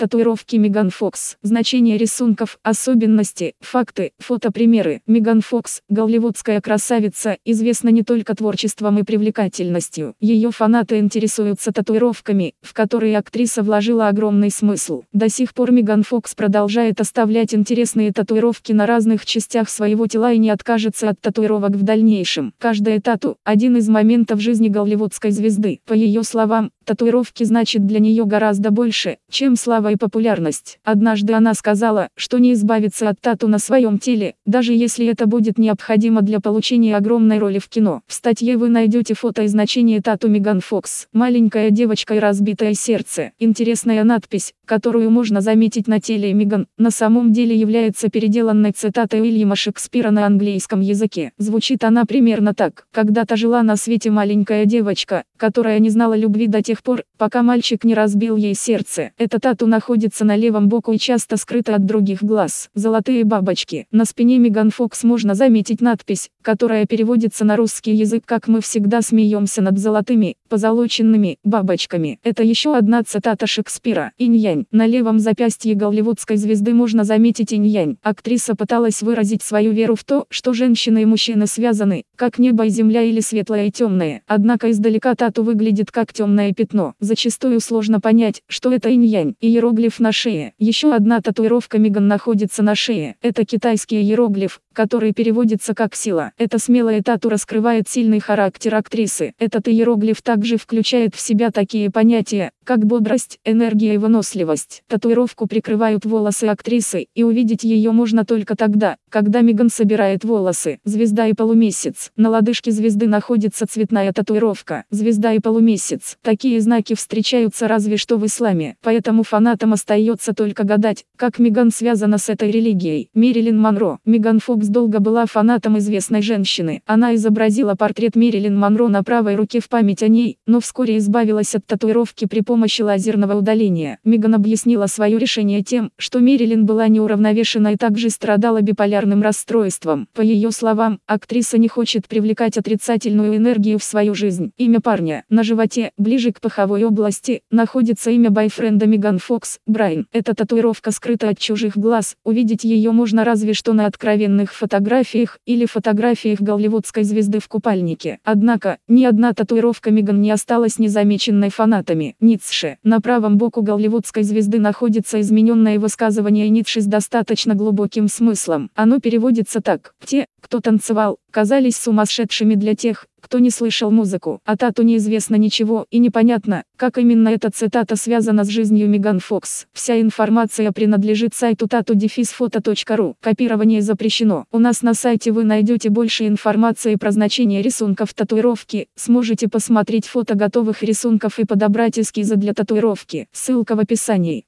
Татуировки Меган Фокс. Значение рисунков, особенности, факты, фотопримеры. Меган Фокс, голливудская красавица, известна не только творчеством и привлекательностью. Ее фанаты интересуются татуировками, в которые актриса вложила огромный смысл. До сих пор Меган Фокс продолжает оставлять интересные татуировки на разных частях своего тела и не откажется от татуировок в дальнейшем. Каждая тату – один из моментов жизни голливудской звезды. По ее словам, татуировки значат для нее гораздо больше, чем слава и популярность. Однажды она сказала, что не избавится от тату на своем теле, даже если это будет необходимо для получения огромной роли в кино. В статье вы найдете фото и значение тату Меган Фокс. Маленькая девочка и разбитое сердце. Интересная надпись, которую можно заметить на теле Меган, на самом деле является переделанной цитатой Уильяма Шекспира на английском языке. Звучит она примерно так: «Когда-то жила на свете маленькая девочка, которая не знала любви до тех пор, пока мальчик не разбил ей сердце». Эта тату находится на левом боку и часто скрыта от других глаз. Золотые бабочки. На спине Меган Фокс можно заметить надпись, которая переводится на русский язык как «Мы всегда смеемся над золотыми, позолоченными бабочками». Это еще одна цитата Шекспира. Инь-янь. На левом запястье голливудской звезды можно заметить инь-янь. Актриса пыталась выразить свою веру в то, что женщины и мужчины связаны, как небо и земля или светлое и темное. Однако издалека тату выглядит как темное пятно. Зачастую сложно понять, что это инь-янь. Иероглиф на шее. Еще одна татуировка Меган находится на шее. Это китайский иероглиф, который переводится как «сила». Эта смелая тату раскрывает сильный характер актрисы. Этот иероглиф также включает в себя такие понятия, как бодрость, энергия и выносливость. Татуировку прикрывают волосы актрисы, и увидеть ее можно только тогда, когда Меган собирает волосы. Звезда и полумесяц. На лодыжке звезды находится цветная татуировка. Звезда и полумесяц. Такие знаки встречаются разве что в исламе. Поэтому фанатам остается только гадать, как Меган связана с этой религией. Мэрилин Монро. Меган Фокс долго была фанатом известной женщины. Она изобразила портрет Мэрилин Монро на правой руке в память о ней, но вскоре избавилась от татуировки при помощи лазерного удаления. Меган объяснила свое решение тем, что Мэрилин была неуравновешена и также страдала биполярным расстройством. По ее словам, актриса не хочет привлекать отрицательную энергию в свою жизнь. Имя парня. На животе, ближе к паховой области, находится имя бойфренда Меган Фокс, Брайан. Эта татуировка скрыта от чужих глаз, увидеть ее можно разве что на откровенных фотографиях или фотографиях голливудской звезды в купальнике. Однако, ни одна татуировка Меган не осталась незамеченной фанатами. Ницше. На правом боку голливудской звезды находится измененное высказывание Ницше с достаточно глубоким смыслом. Оно переводится так: «Те, кто танцевал, казались сумасшедшими для тех, кто не слышал музыку». О тату неизвестно ничего и непонятно, как именно эта цитата связана с жизнью Меган Фокс. Вся информация принадлежит сайту tattoo-photo.ru. Копирование запрещено. У нас на сайте вы найдете больше информации про значение рисунков татуировки, сможете посмотреть фото готовых рисунков и подобрать эскизы для татуировки. Ссылка в описании.